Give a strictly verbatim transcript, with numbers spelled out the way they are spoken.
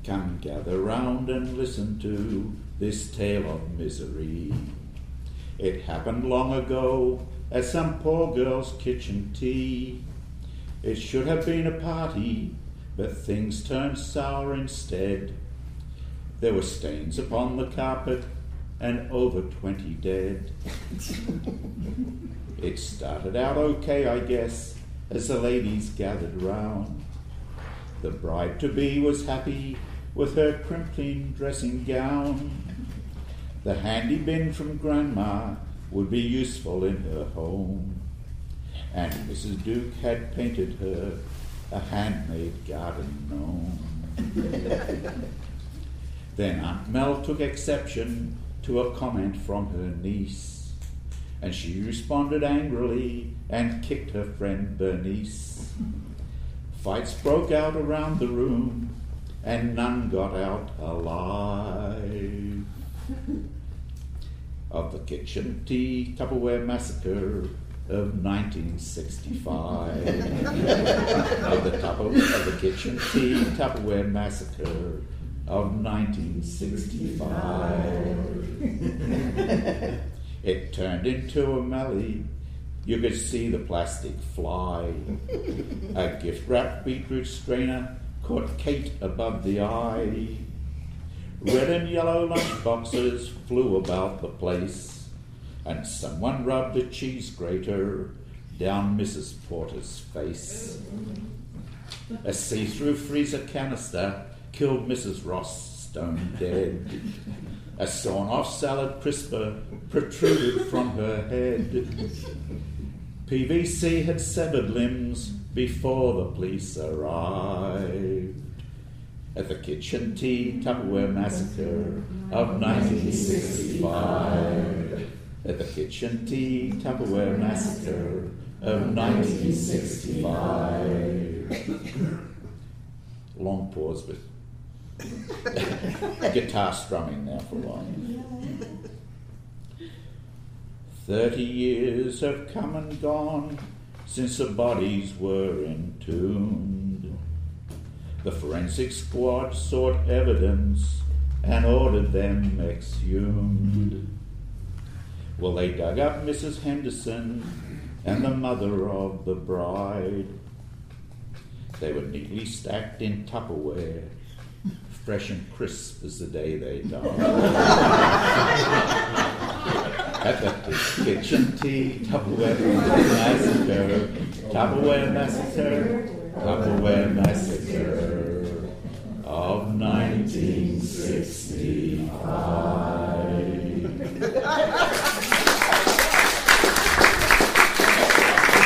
Come gather round and listen to this tale of misery. It happened long ago at some poor girl's kitchen tea. It should have been a party, but things turned sour instead. There were stains upon the carpet and over twenty dead. It started out okay, I guess, as the ladies gathered round. The bride-to-be was happy with her crimpling dressing gown. The handy bin from Grandma would be useful in her home, and Missus Duke had painted her a handmade garden gnome. Then Aunt Mel took exception to a comment from her niece, and she responded angrily and kicked her friend Bernice. Fights broke out around the room, and none got out alive. Of the kitchen tea Tupperware massacre of nineteen sixty-five. of the Tupper- of the kitchen tea Tupperware massacre of nineteen sixty-five. It turned into a melee. You could see the plastic fly. A gift-wrapped beetroot strainer caught Kate above the eye. Red and yellow lunch boxes flew about the place, and someone rubbed a cheese grater down Missus Porter's face. A see-through freezer canister killed Missus Ross stone dead. A sawn-off salad crisper protruded from her head. P V C had severed limbs before the police arrived. At the kitchen tea Tupperware massacre of nineteen sixty-five. At the kitchen tea Tupperware massacre of nineteen sixty-five. Long pause with guitar strumming now for a while. Thirty years have come and gone since the bodies were entombed. The forensic squad sought evidence and ordered them exhumed. Well, they dug up Missus Henderson and the mother of the bride. They were neatly stacked in Tupperware, fresh and crisp as the day they died. At the kitchen tea Tupperware massacre, Tupperware massacre, Tupperware massacre of nineteen sixty.